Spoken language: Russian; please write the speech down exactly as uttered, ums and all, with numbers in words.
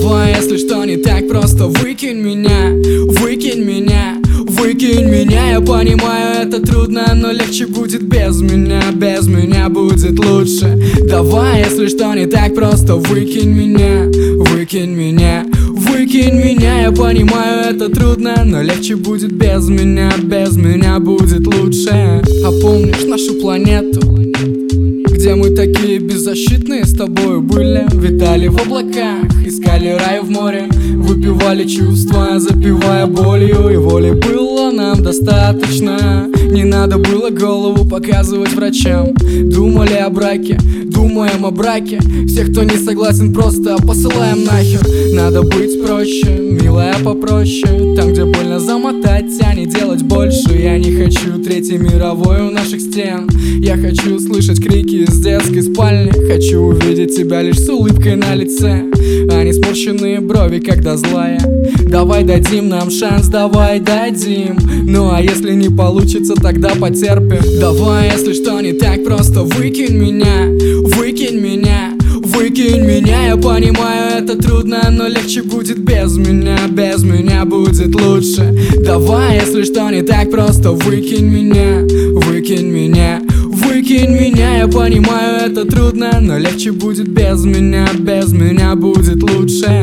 Давай, если что не так, просто выкинь меня, выкинь меня, выкинь меня. Я понимаю, это трудно, но легче будет без меня, без меня будет лучше. Давай, если что не так, просто выкинь меня, выкинь меня, выкинь меня. Я понимаю, это трудно, но легче будет без меня, без меня будет лучше. А помнишь нашу планету, где мы такие беззащитные с тобою были? Витали в облаках, искали рай в море, выпивали чувства, запивая болью. И воли было нам достаточно, не надо было голову показывать врачам. Думали о браке, думаем о браке. Всех, кто не согласен, просто посылаем нахер. Надо быть проще, милая, попроще. Там, где больно, замотать, а не делать больше. Я не хочу Третьей мировой у наших стен. Я хочу слышать крики из детской спальни. Хочу увидеть тебя лишь с улыбкой на лице, а не сморщенные брови, когда злая. Давай дадим нам шанс, давай дадим. Ну а если не получится, тогда потерпим. Давай, если что не так, просто выкинь меня, выкинь меня, выкинь меня. Я понимаю, это трудно, но легче будет без меня, без меня будет лучше. Давай, если что не так, просто выкинь меня, выкинь меня, выкинь меня. Я понимаю, это трудно, но легче будет без меня, без меня будет лучше.